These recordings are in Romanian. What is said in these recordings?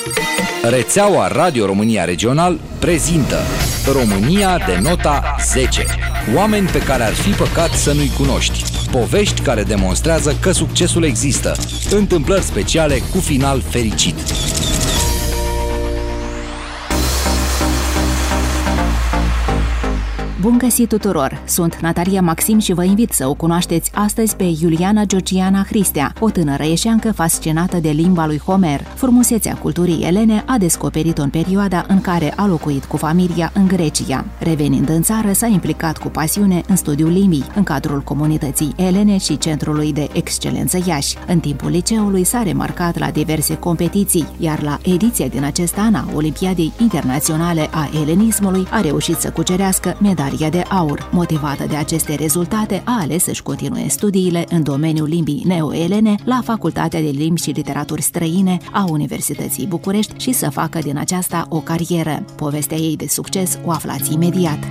Rețeaua Radio România Regional prezintă România de nota 10. Oameni pe care ar fi păcat să nu-i cunoști. Povești care demonstrează că succesul există. Întâmplări speciale cu final fericit. Bun găsit tuturor! Sunt Natalia Maxim și vă invit să o cunoașteți astăzi pe Iuliana Georgiana Hristea, o tânără eșeancă fascinată de limba lui Homer. Frumusețea culturii elene a descoperit-o în perioada în care a locuit cu familia în Grecia. Revenind în țară, s-a implicat cu pasiune în studiul limbii, în cadrul comunității elene și Centrului de Excelență Iași. În timpul liceului s-a remarcat la diverse competiții, iar la ediția din acest an a Olimpiadei Internaționale a Elenismului a reușit să cucerească medalia de aur. Motivată de aceste rezultate, a ales să-și continue studiile în domeniul limbii neo-elene la Facultatea de Limbi și Literaturi Străine a Universității București și să facă din aceasta o carieră. Povestea ei de succes o aflați imediat.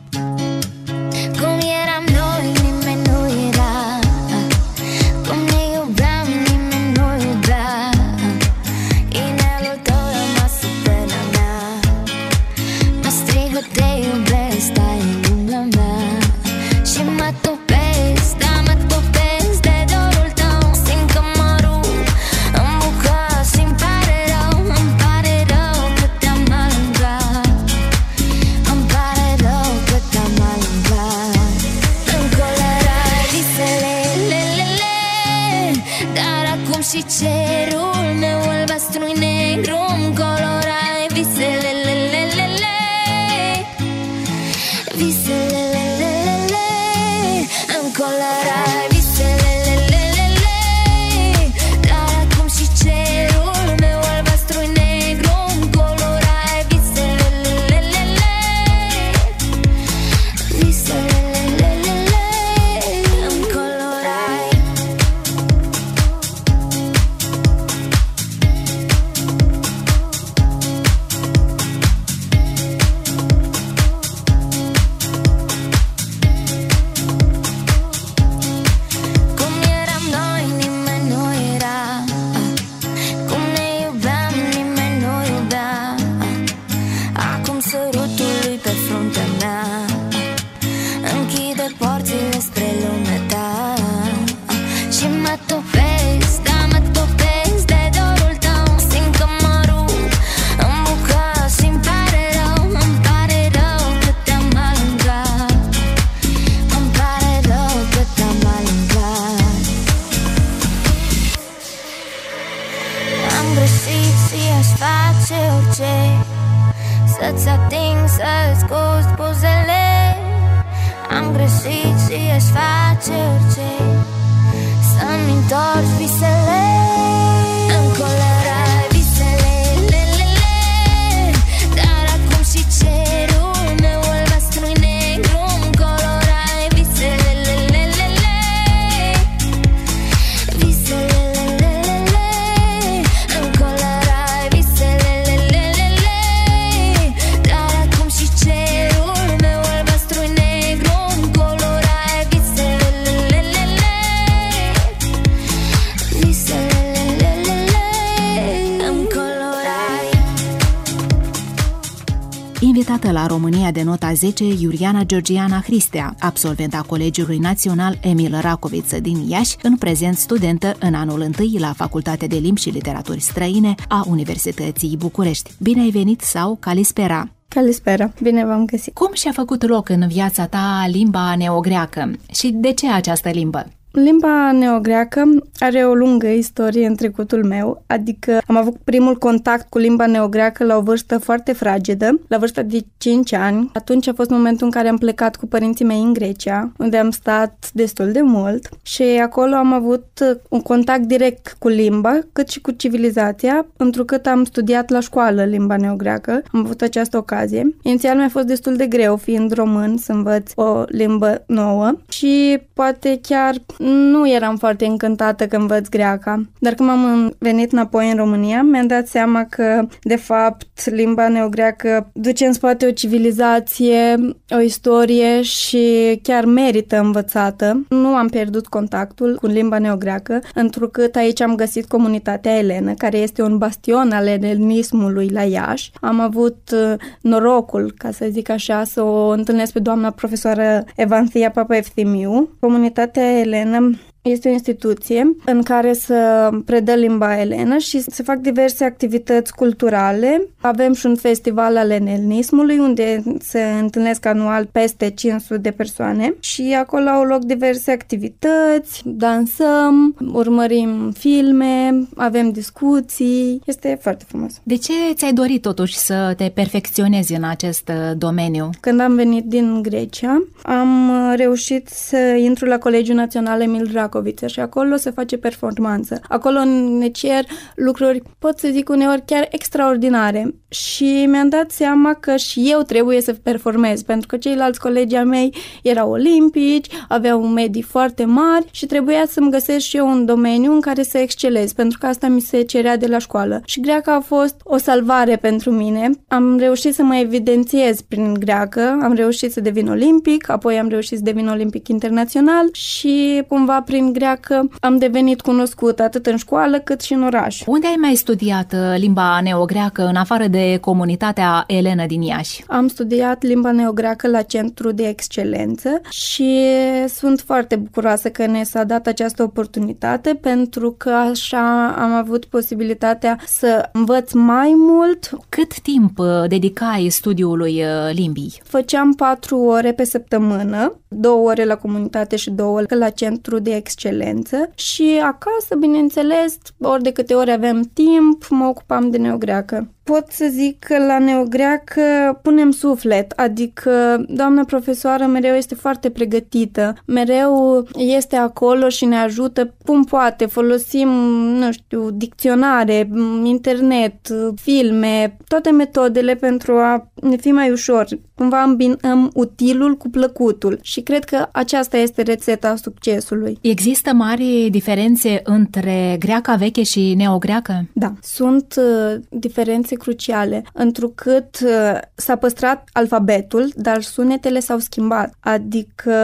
Și cerul meu albastru-i negru îmi colorai visele, lelelele, visele, lelelele, îmi colorai visele, lelelele, dar acum și cerul meu albastru-i negru îmi colorai visele, lelelele, visele, lelelele, îmi colorai. Să-ți ating, să-ți gust buzele. Am greșit și aș face orice să-mi întorci visele. Îmi colorai visele, lelele, dar acum și cerul meu albastru-i negru îmi colorai visele, lelele, visele, lelele, îmi colorai visele, lelele, dar acum și cerul meu albastru-i negru îmi colorai visele, lelele, visele, lelele, îmi colorai. Invitată la România de nota 10, Iuliana Georgiana Hristea, absolventa Colegiului Național Emil Racoviță din Iași, în prezent studentă în anul 1 la Facultatea de Limbi și Literaturi Străine a Universității București. Bine ai venit sau calispera! Calispera, bine v-am găsit! Cum și-a făcut loc în viața ta limba neogreacă și de ce această limbă? Limba neogreacă are o lungă istorie în trecutul meu, adică am avut primul contact cu limba neogreacă la o vârstă foarte fragedă, la vârsta de 5 ani. Atunci a fost momentul în care am plecat cu părinții mei în Grecia, unde am stat destul de mult și acolo am avut un contact direct cu limba, cât și cu civilizația, întrucât am studiat la școală limba neogreacă. Am avut această ocazie. Inițial mi-a fost destul de greu, fiind român, să învăț o limbă nouă și poate chiar nu eram foarte încântată că învăț greaca, dar când m-am venit înapoi în România, mi-am dat seama că, de fapt, limba neogreacă duce în spate o civilizație, o istorie și chiar merită învățată. Nu am pierdut contactul cu limba neogreacă, întrucât aici am găsit comunitatea elenă, care este un bastion al elenismului la Iași. Am avut norocul, ca să zic așa, să o întâlnesc pe doamna profesoară Evanthia Papaefthimiu. Comunitatea elenă este o instituție în care se predă limba elenă și se fac diverse activități culturale. Avem și un festival al elenismului unde se întâlnesc anual peste 500 de persoane și acolo au loc diverse activități, dansăm, urmărim filme, avem discuții. Este foarte frumos. De ce ți-ai dorit totuși să te perfecționezi în acest domeniu? Când am venit din Grecia, am reușit să intru la Colegiul Național Emil Racoviță și acolo se face performanță. Acolo ne cer lucruri, pot să zic uneori chiar extraordinare și mi-am dat seama că și eu trebuie să performez, pentru că ceilalți colegi ai mei erau olimpici, aveau medii foarte mari și trebuia să-mi găsesc și eu un domeniu în care să excelez, pentru că asta mi se cerea de la școală. Și greaca a fost o salvare pentru mine. Am reușit să mă evidențiez prin greacă, am reușit să devin olimpic, apoi am reușit să devin olimpic internațional și cumva prin greacă am devenit cunoscut atât în școală cât și în oraș. Unde ai mai studiat limba neogreacă în afară de comunitatea elenă din Iași? Am studiat limba neogreacă la Centru de Excelență și sunt foarte bucuroasă că ne s-a dat această oportunitate, pentru că așa am avut posibilitatea să învăț mai mult. Cât timp dedicai studiului limbii? Făceam 4 ore pe săptămână, 2 ore la comunitate și 2 ore la Centru de Excelență și acasă, bineînțeles, ori de câte ori aveam timp, mă ocupam de neogreacă. Pot să zic că la neogreacă punem suflet, adică doamna profesoară mereu este foarte pregătită, mereu este acolo și ne ajută cum poate. Folosim, nu știu, dicționare, internet, filme, toate metodele pentru a ne fi mai ușor. Cumva îmbinăm utilul cu plăcutul și cred că aceasta este rețeta succesului. Există mari diferențe între greaca veche și neogreacă? Da, sunt diferențe cruciale, întrucât s-a păstrat alfabetul, dar sunetele s-au schimbat. Adică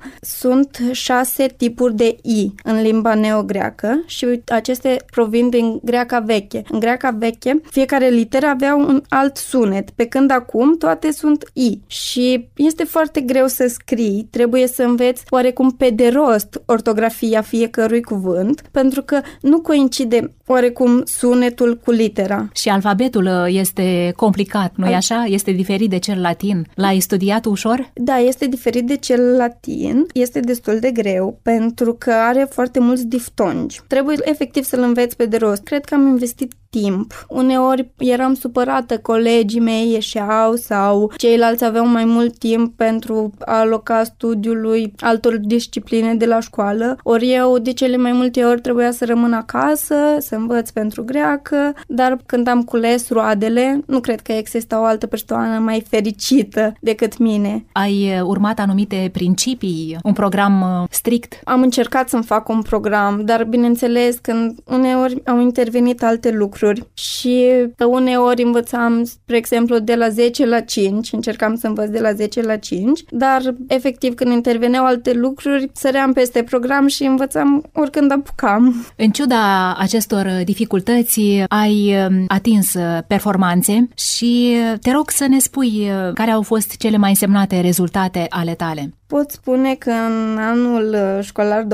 sunt 6 tipuri de I în limba neogreacă și acestea provin din greaca veche. În greaca veche, fiecare literă avea un alt sunet, pe când acum toate sunt I. Și este foarte greu să scrii, trebuie să înveți oarecum pe de rost ortografia fiecărui cuvânt, pentru că nu coincide oarecum sunetul cu litera. Și alfabetul este complicat, nu-i așa? Este diferit de cel latin. L-ai studiat ușor? Da, este diferit de cel latin. Este destul de greu pentru că are foarte mulți diftongi. Trebuie efectiv să-l înveți pe de rost. Cred că am investit timp. Uneori eram supărată, colegii mei ieșeau sau ceilalți aveau mai mult timp pentru a aloca studiului altor discipline de la școală. Ori eu de cele mai multe ori trebuia să rămân acasă, să învăț pentru greacă, dar când am cules roadele, nu cred că exista o altă persoană mai fericită decât mine. Ai urmat anumite principii, un program strict? Am încercat să-mi fac un program, dar bineînțeles când uneori au intervenit alte lucruri și uneori învățam, spre exemplu, de la 10 la 5, încercam să învăț de la 10 la 5, dar efectiv când interveneau alte lucruri, săream peste program și învățam oricând apucam. În ciuda acestor dificultăți, ai atins performanțe și te rog să ne spui care au fost cele mai însemnate rezultate ale tale. Pot spune că în anul școlar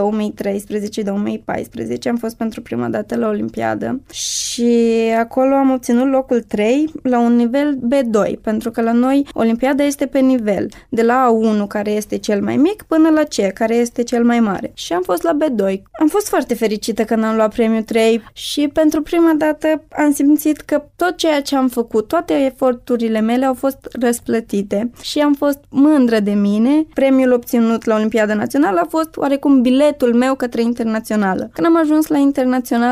2013-2014 am fost pentru prima dată la Olimpiadă și acolo am obținut locul 3 la un nivel B2, pentru că la noi Olimpiada este pe nivel, de la A1, care este cel mai mic, până la C, care este cel mai mare. Și am fost la B2. Am fost foarte fericită când am luat premiul 3 și pentru prima dată am simțit că tot ceea ce am făcut, toate eforturile mele au fost răsplătite și am fost mândră de mine. Premiul obținut la Olimpiada Națională a fost oarecum biletul meu către internațională. Când am ajuns la internațională,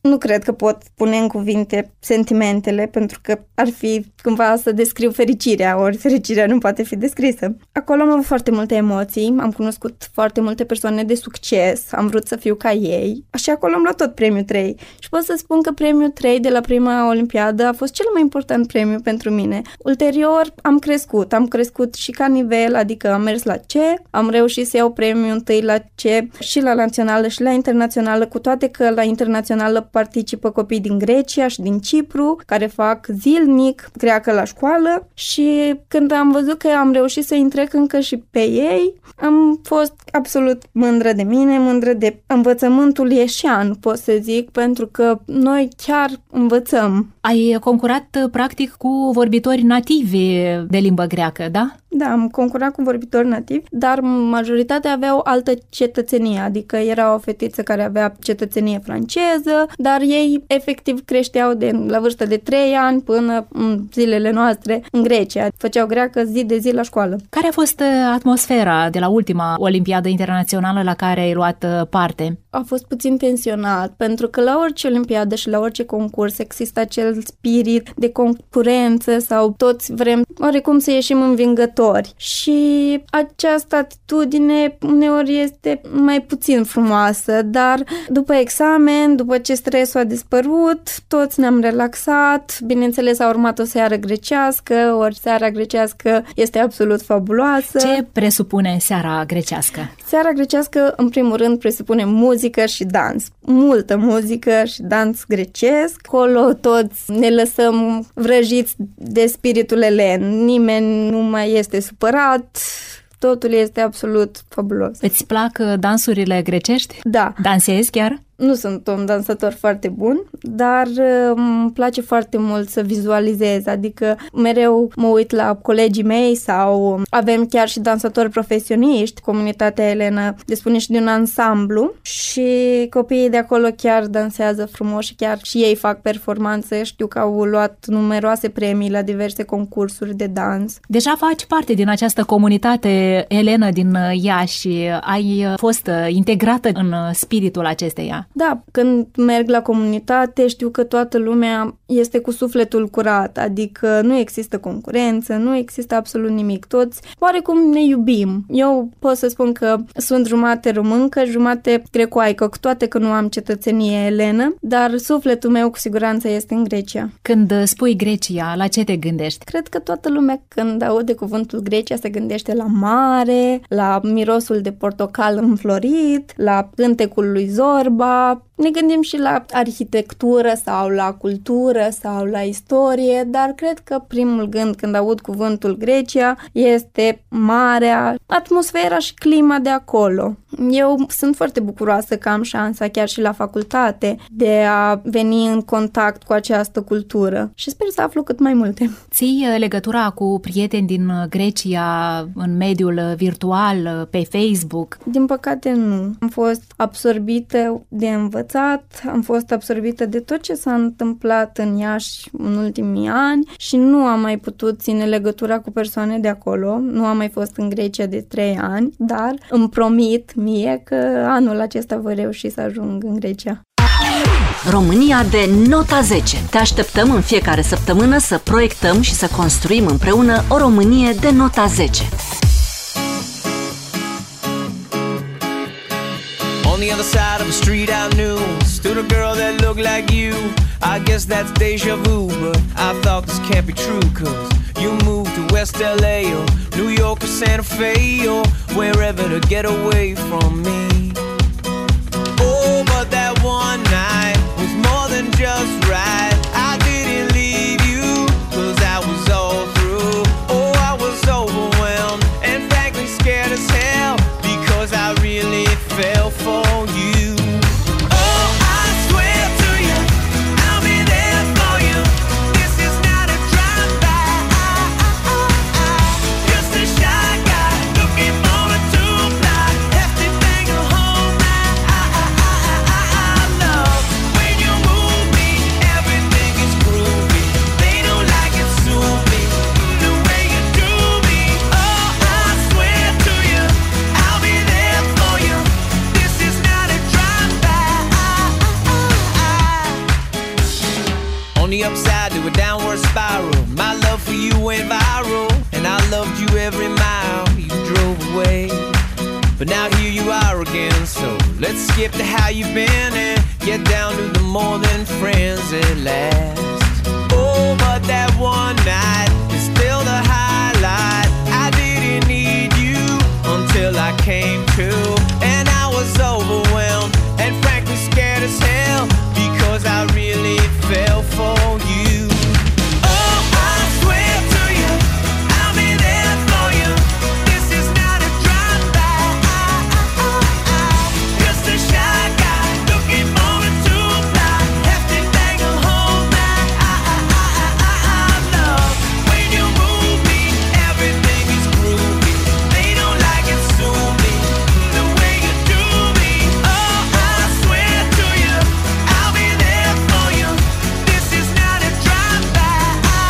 Nu cred că pot pune în cuvinte sentimentele, pentru că ar fi cumva să descriu fericirea, ori fericirea nu poate fi descrisă. Acolo am avut foarte multe emoții, am cunoscut foarte multe persoane de succes, am vrut să fiu ca ei și acolo am luat tot premiul 3. Și pot să spun că premiul 3 de la prima olimpiadă a fost cel mai important premiu pentru mine. Ulterior am crescut și ca nivel, adică am mers la C, am reușit să iau premiul 1 la C și la națională și la internațională, cu toate că la internațională participă copii din Grecia și din Cipru, care fac zilnic greacă la școală, și când am văzut că am reușit să întrec încă și pe ei, am fost absolut mândră de mine, mândră de învățământul ieșean, pot să zic, pentru că noi chiar învățăm. Ai concurat practic cu vorbitori nativi de limbă greacă, da? Da, am concurat cu vorbitori nativi, dar majoritatea aveau altă cetățenie, adică era o fetiță care avea cetățenie franceză, dar ei efectiv creșteau la vârstă de 3 ani până în zilele noastre în Grecia. Făceau greacă zi de zi la școală. Care a fost atmosfera de la ultima Olimpiadă Internațională la care ai luat parte? A fost puțin tensionat, pentru că la orice olimpiadă și la orice concurs există acel spirit de concurență sau toți vrem oricum să ieșim învingători. Și această atitudine uneori este mai puțin frumoasă, dar după examen, după ce stresul a dispărut, toți ne-am relaxat, bineînțeles a urmat o seară grecească, ori seara grecească este absolut fabuloasă. Ce presupune seara grecească? Seara grecească, în primul rând, presupune muzică și dans. Multă muzică și dans grecesc. Acolo toți ne lăsăm vrăjiți de spiritul elen. Nimeni nu mai este supărat. Totul este absolut fabulos. Îți plac dansurile grecești? Da. Dansezi chiar? Nu sunt un dansator foarte bun, dar îmi place foarte mult să vizualizez, adică mereu mă uit la colegii mei sau avem chiar și dansatori profesioniști. Comunitatea elenă dispune și de un ansamblu și copiii de acolo chiar dansează frumos și chiar și ei fac performanțe. Știu că au luat numeroase premii la diverse concursuri de dans. Deja faci parte din această comunitate elenă din Iași. Ai fost integrată în spiritul acesteia. Da, când merg la comunitate știu că toată lumea este cu sufletul curat, adică nu există concurență, nu există absolut nimic, toți oarecum ne iubim. Eu pot să spun că sunt jumate româncă, jumate grecoaică, cu toate că nu am cetățenie elenă, dar sufletul meu cu siguranță este în Grecia. Când spui Grecia, la ce te gândești? Cred că toată lumea când aude cuvântul Grecia se gândește la mare, la mirosul de portocal înflorit, la cântecul lui Zorba. Ne gândim și la arhitectură sau la cultură sau la istorie, dar cred că primul gând când aud cuvântul Grecia este marea, atmosfera și clima de acolo. Eu sunt foarte bucuroasă că am șansa chiar și la facultate de a veni în contact cu această cultură și sper să aflu cât mai multe. Ții legătura cu prieteni din Grecia în mediul virtual, pe Facebook? Din păcate nu. Am fost absorbită de învățat, am fost absorbită de tot ce s-a întâmplat în Iași în ultimii ani și nu am mai putut ține legătura cu persoane de acolo. Nu am mai fost în Grecia de 3 ani, dar îmi promit mie că anul acesta voi reuși să ajung în Grecia. România de nota 10. Te așteptăm în fiecare săptămână să proiectăm și să construim împreună o Românie de nota 10. On the other side of the street I knew stood a girl that looked like you. I guess that's deja vu, but I thought this can't be true, cause you moved to West LA or New York or Santa Fe or wherever to get away from me. Oh, but that one night was more than just right. I didn't leave you, cause I was all through. Oh, I was overwhelmed and frankly scared as hell, because I really fell for you. Oh, I swear to you, I'll be there for you. This is not a drive-by. Just a shy guy looking for a two-fly hefty thing to hold. a downward spiral. My love for you went viral, and I loved you every mile you drove away. But now here you are again, so let's skip to how you've been and get down to the more than friends at last. Oh, but that one night is still the highlight. I didn't need you until I came to, and I was overwhelmed and frankly scared as hell, because I really fell for you. Oh, I swear to you, I'll be there for you. This is not a drive-by. Just a shy guy looking for a two-ply, hefty bag of home love. When you move me, everything is groovy. They don't like it, sue me the way you do me. Oh, I swear to you, I'll be there for you. This is not a drive-by.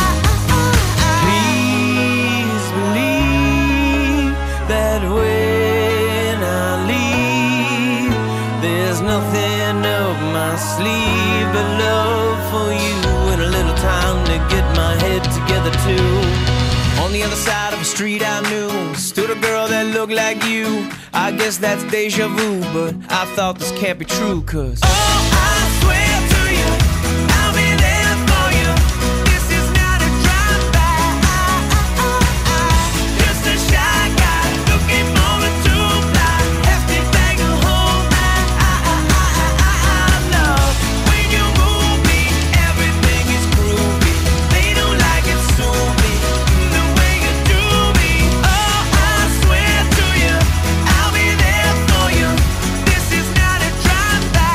Please believe that when I leave, there's nothing up my sleeve but love for you and a little time to get my head together too. On the other side of the street I knew stood a girl that looked like you. I guess that's deja vu, but I thought this can't be true, 'cause oh, I swear to you, I'll be there for you. This is not a drive-by. Just a shy guy looking for a two-ply, hefty bag of home love. When you move me, everything is groovy. They don't like it, sue me the way you do me. Oh, I swear to you, I'll be there for you. This is not a drive-by.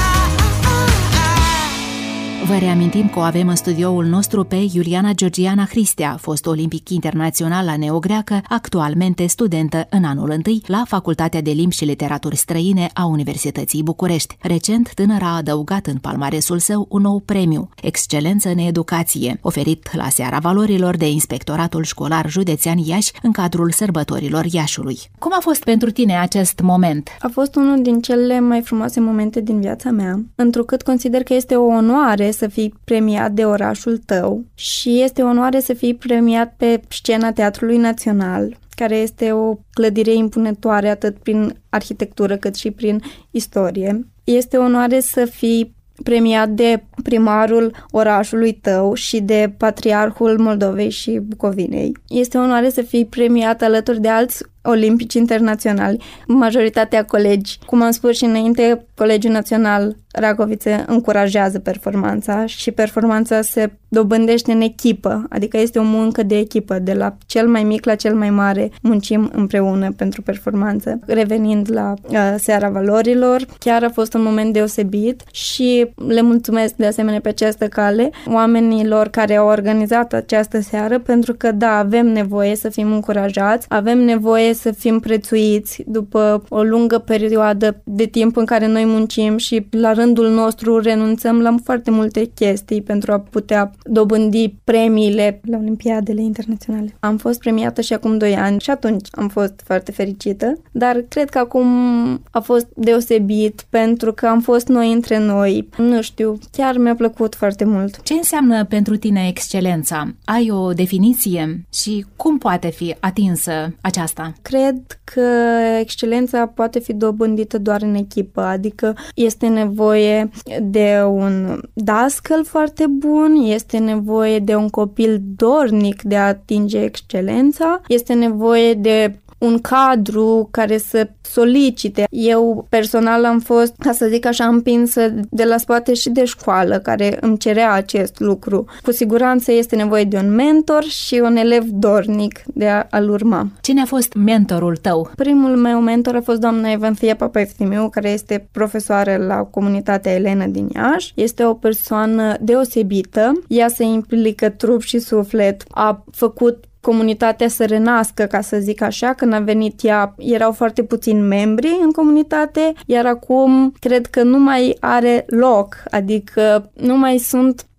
Vă reamintim că o avem în studioul nostru pe Iuliana Georgiana Hristea, fost olimpic internațional la neogreacă, actualmente studentă în anul 1 la Facultatea de Limbi și Literaturi Străine a Universității București. Recent, tânăra a adăugat în palmaresul său un nou premiu, Excelență în Educație, oferit la Seara Valorilor de Inspectoratul Școlar Județean Iași în cadrul sărbătorilor Iașului. Cum a fost pentru tine acest moment? A fost unul din cele mai frumoase momente din viața mea, întrucât consider că este o onoare să fii premiat de orașul tău și este o onoare să fii premiat pe scena Teatrului Național, care este o clădire impunătoare atât prin arhitectură cât și prin istorie. Este o onoare să fii premiat de primarul orașului tău și de patriarhul Moldovei și Bucovinei. Este o onoare să fii premiat alături de alți olimpici internaționali, majoritatea colegi. Cum am spus și înainte, Colegiul Național Racovițe încurajează performanța și performanța se dobândește în echipă, adică este o muncă de echipă, de la cel mai mic la cel mai mare, muncim împreună pentru performanță. Revenind la Seara Valorilor, chiar a fost un moment deosebit și le mulțumesc de asemenea pe această cale oamenilor care au organizat această seară, pentru că da, avem nevoie să fim încurajați, avem nevoie să fim prețuiți după o lungă perioadă de timp în care noi muncim și la rândul nostru renunțăm la foarte multe chestii pentru a putea dobândi premiile la Olimpiadele internaționale. Am fost premiată și acum 2 ani și atunci am fost foarte fericită, dar cred că acum a fost deosebit pentru că am fost noi între noi. Nu știu, chiar mi-a plăcut foarte mult. Ce înseamnă pentru tine excelența? Ai o definiție și cum poate fi atinsă aceasta? Cred că excelența poate fi dobândită doar în echipă, adică este nevoie de un dascăl foarte bun, este nevoie de un copil dornic de a atinge excelența, este nevoie de un cadru care să solicite. Eu personal am fost, ca să zic așa, împinsă de la spate și de școală, care îmi cerea acest lucru. Cu siguranță este nevoie de un mentor și un elev dornic de a-l urma. Cine a fost mentorul tău? Primul meu mentor a fost doamna Evanthia Papaeftimiu, care este profesoară la Comunitatea Elena din Iași. Este o persoană deosebită. Ea se implică trup și suflet. A făcut comunitatea să renască, ca să zic așa. Când a venit ea, erau foarte puțini membri în comunitate, iar acum cred că nu mai are loc, adică nu mai sunt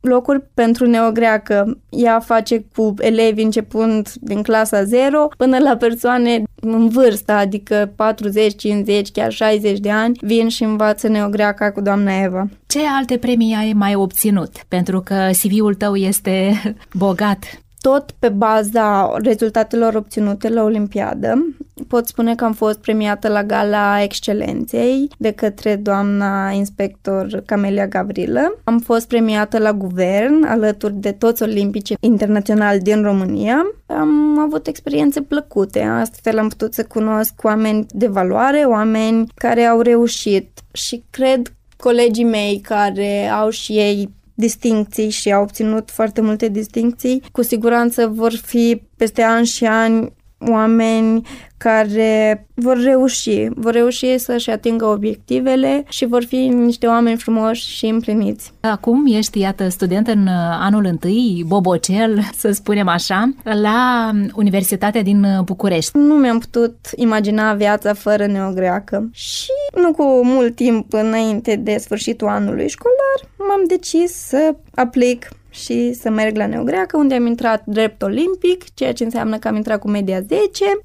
locuri pentru neogreacă. Ea face cu elevi începând din clasa 0 până la persoane în vârstă, adică 40, 50, chiar 60 de ani, vin și învață neogreaca cu doamna Eva. Ce alte premii ai mai obținut? Pentru că CV-ul tău este bogat. Tot pe baza rezultatelor obținute la Olimpiadă, pot spune că am fost premiată la Gala Excelenței de către doamna inspector Camelia Gavrilă. Am fost premiată la guvern alături de toți olimpici internaționali din România. Am avut experiențe plăcute, astfel am putut să cunosc oameni de valoare, oameni care au reușit și cred colegii mei care au și ei distincții și au obținut foarte multe distincții, cu siguranță vor fi peste ani și ani oameni care vor reuși să-și atingă obiectivele și vor fi niște oameni frumoși și împliniți. Acum ești, iată, student în anul întâi, bobocel, să spunem așa, la Universitatea din București. Nu mi-am putut imagina viața fără neogreacă și nu cu mult timp înainte de sfârșitul anului școlar m-am decis să aplic și să merg la neogreacă, unde am intrat drept olimpic, ceea ce înseamnă că am intrat cu media 10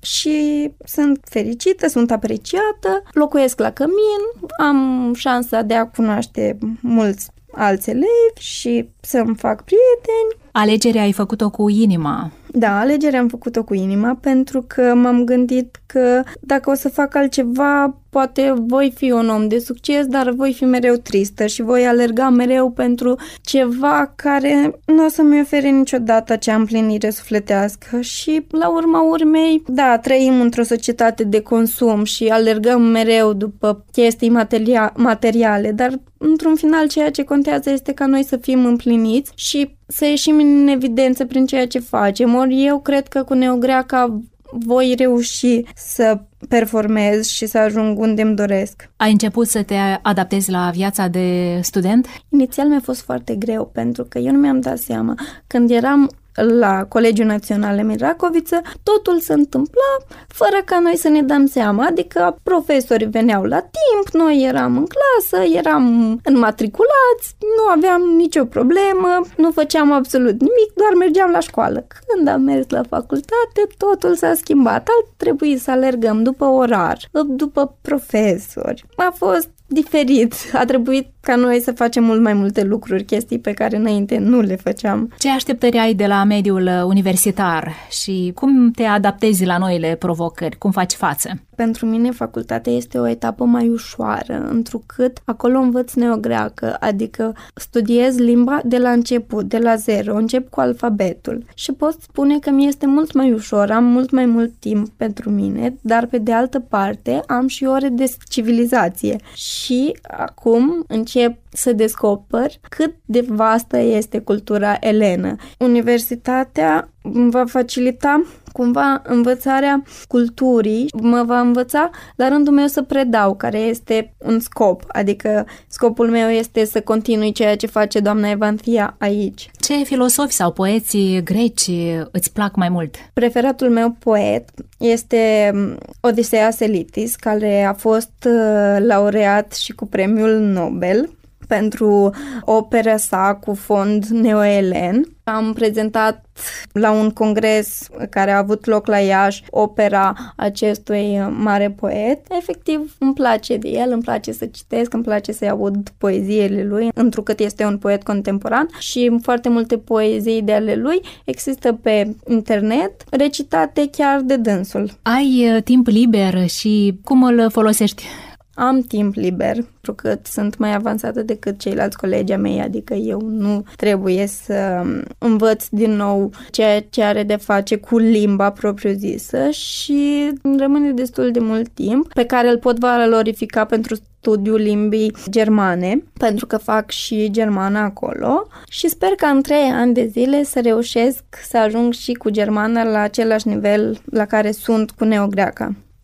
și sunt fericită, sunt apreciată, locuiesc la Cămin, am șansa de a cunoaște mulți alți elevi și să-mi fac prieteni. Alegerea ai făcut-o cu inima. Da, alegerea am făcut-o cu inima pentru că m-am gândit că dacă o să fac altceva, poate voi fi un om de succes, dar voi fi mereu tristă și voi alerga mereu pentru ceva care nu o să mi ofere niciodată acea împlinire sufletească. Și la urma urmei, da, trăim într-o societate de consum și alergăm mereu după chestii materiale, dar într-un final ceea ce contează este ca noi să fim împliniți și să ieșim în evidență prin ceea ce facem. Ori eu cred că cu neogreaca voi reuși să performez și să ajung unde îmi doresc. Ai început să te adaptezi la viața de student? Inițial mi-a fost foarte greu, pentru că eu nu mi-am dat seama. Când eram la Colegiul Național Emil Racoviță, totul se întâmpla fără ca noi să ne dăm seama, adică profesorii veneau la timp, noi eram în clasă, eram înmatriculați, nu aveam nicio problemă, nu făceam absolut nimic, doar mergeam la școală. Când am mers la facultate, totul s-a schimbat, trebuie să alergăm după orar, după profesori. A fost diferit. A trebuit ca noi să facem mult mai multe lucruri, chestii pe care înainte nu le făceam. Ce așteptări ai de la mediul universitar și cum te adaptezi la noile provocări? Cum faci față? Pentru mine facultatea este o etapă mai ușoară, întrucât acolo învăț neogreacă, adică studiez limba de la început, de la zero, încep cu alfabetul și pot spune că mi este mult mai ușor, am mult mai mult timp pentru mine, dar pe de altă parte am și ore de civilizație și acum încep să descoper cât de vastă este cultura elenă. Universitatea va facilita cumva învățarea culturii, mă va învăța la rândul meu să predau, care este un scop, adică scopul meu este să continui ceea ce face doamna Evanthia aici. Ce filosofi sau poeții greci îți plac mai mult? Preferatul meu poet este Odiseas Elitis, care a fost laureat și cu premiul Nobel pentru opera sa cu fond neoelen. Am prezentat la un congres care a avut loc la Iași opera acestui mare poet. Efectiv, îmi place de el, îmi place să citesc, îmi place să-i aud poeziile lui, întrucât este un poet contemporan și foarte multe poezii de ale lui există pe internet, recitate chiar de dânsul. Ai timp liber și cum îl folosești? Am timp liber, pentru că sunt mai avansată decât ceilalți colegi mei, adică eu nu trebuie să învăț din nou ceea ce are de face cu limba propriu-zisă și rămâne destul de mult timp pe care îl pot valorifica pentru studiul limbii germane, pentru că fac și germană acolo și sper că în 3 ani de zile să reușesc să ajung și cu germana la același nivel la care sunt cu neogreaca.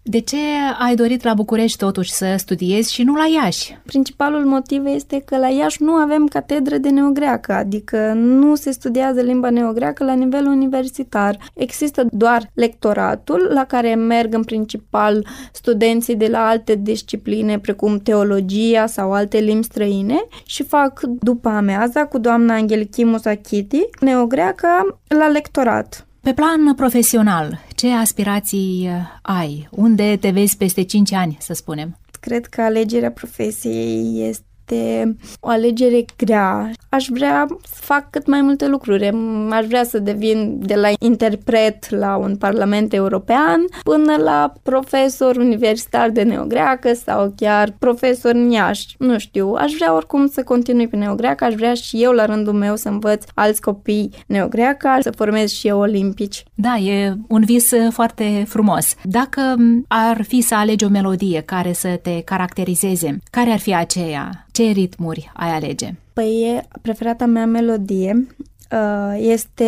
De ce ai dorit la București totuși să studiezi și nu la Iași? Principalul motiv este că la Iași nu avem catedră de neogreacă, adică nu se studiază limba neogreacă la nivel universitar. Există doar lectoratul, la care merg în principal studenții de la alte discipline, precum teologia sau alte limbi străine, și fac după amiaza cu doamna Angelichi Musachiti neogreaca la lectorat. Pe plan profesional, ce aspirații ai? Unde te vezi peste 5 ani, să spunem? Cred că alegerea profesiei este o alegere grea. Aș vrea să fac cât mai multe lucruri. Aș vrea să devin de la interpret la un parlament european până la profesor universitar de neogreacă sau chiar profesor în Iași. Nu știu, aș vrea oricum să continui pe neogreacă, aș vrea și eu la rândul meu să învăț alți copii neogreacă, să formez și eu olimpici. Da, e un vis foarte frumos. Dacă ar fi să alegi o melodie care să te caracterizeze, care ar fi aceea? Ce ritmuri ai alege? Păi, preferata mea melodie este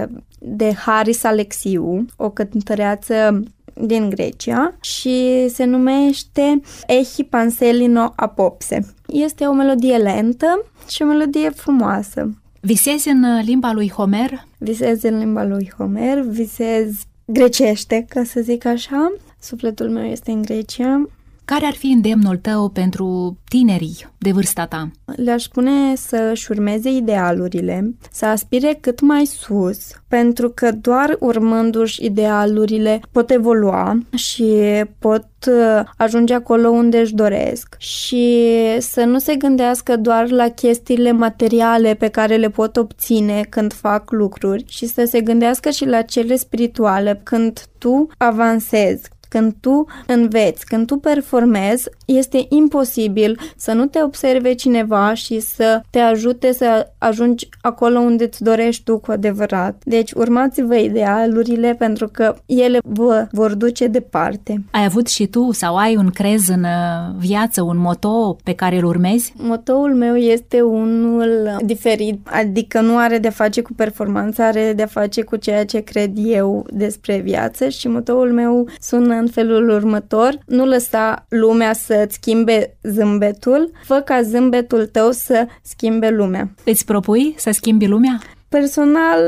de Haris Alexiou, o cântăreață din Grecia, și se numește Echi Panselino Apopse. Este o melodie lentă și o melodie frumoasă. Visezi în limba lui Homer? Visez în limba lui Homer, visez grecește, ca să zic așa. Sufletul meu este în Grecia. Care ar fi îndemnul tău pentru tinerii de vârsta ta? Le-aș spune să-și urmeze idealurile, să aspire cât mai sus, pentru că doar urmându-și idealurile pot evolua și pot ajunge acolo unde își doresc, și să nu se gândească doar la chestiile materiale pe care le pot obține când fac lucruri, și să se gândească și la cele spirituale. Când tu avansezi, când tu înveți, când tu performezi, este imposibil să nu te observe cineva și să te ajute să ajungi acolo unde îți dorești tu cu adevărat. Deci urmați-vă idealurile, pentru că ele vă vor duce departe. Ai avut și tu sau ai un crez în viață, un moto pe care îl urmezi? Motoul meu este unul diferit, adică nu are de face cu performanță, are de face cu ceea ce cred eu despre viață, și motoul meu sună în felul următor: nu lăsa lumea să-ți schimbe zâmbetul, fă ca zâmbetul tău să schimbe lumea. Îți propui să schimbi lumea? Personal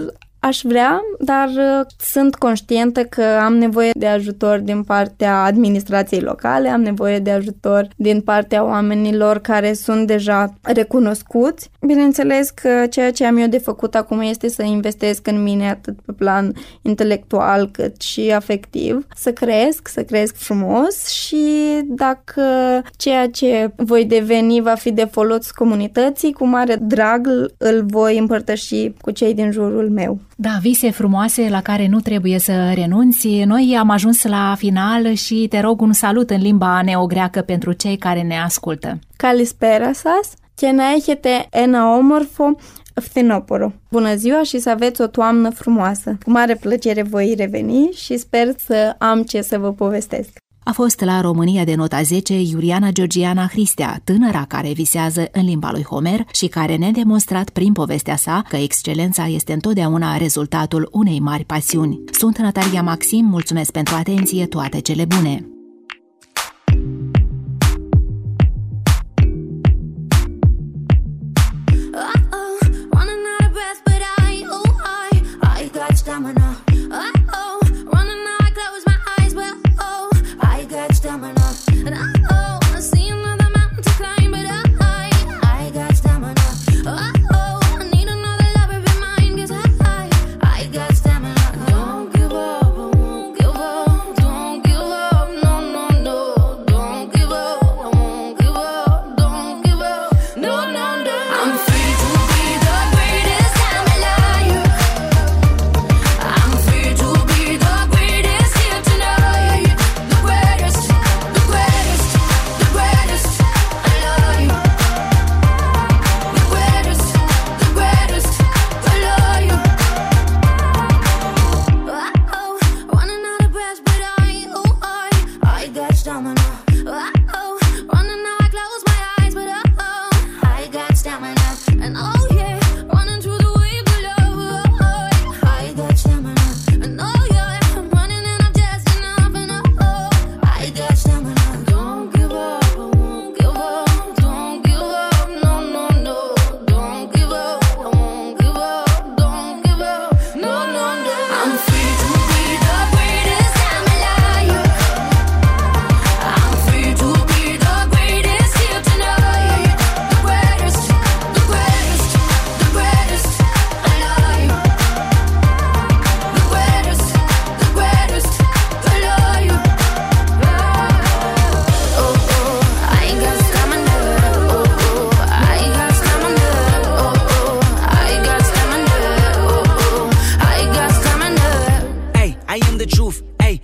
aș vrea, dar sunt conștientă că am nevoie de ajutor din partea administrației locale, am nevoie de ajutor din partea oamenilor care sunt deja recunoscuți. Bineînțeles că ceea ce am eu de făcut acum este să investesc în mine, atât pe plan intelectual cât și afectiv, să cresc frumos, și dacă ceea ce voi deveni va fi de folos comunității, cu mare drag îl voi împărtăși cu cei din jurul meu. Da, vise frumoase la care nu trebuie să renunți. Noi am ajuns la final și te rog un salut în limba neogreacă pentru cei care ne ascultă. Kalispera sas, και να έχετε ένα όμορφο φθινόπωρο. Bună ziua și să aveți o toamnă frumoasă. Cu mare plăcere voi reveni și sper să am ce să vă povestesc. A fost la România de nota 10 Iuliana Georgiana Hristea, tânăra care visează în limba lui Homer și care ne-a demonstrat prin povestea sa că excelența este întotdeauna rezultatul unei mari pasiuni. Sunt Natalia Maxim, mulțumesc pentru atenție, toate cele bune! I'm free to be the greatest I'm alive. I'm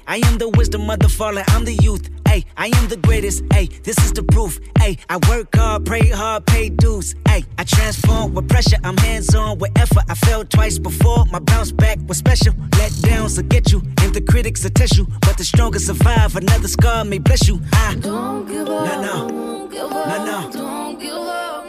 I am the wisdom of the fallen, I'm the youth. Ay, I am the greatest. Ay, this is the proof. Ay, I work hard, pray hard, pay dues. Ay, I transform with pressure, I'm hands-on with effort. I fell twice before, my bounce back was special. Let downs will get you, and the critics will test you. But the strongest survive, another scar may bless you. Don't give up, no, don't give up, no, no. don't give up.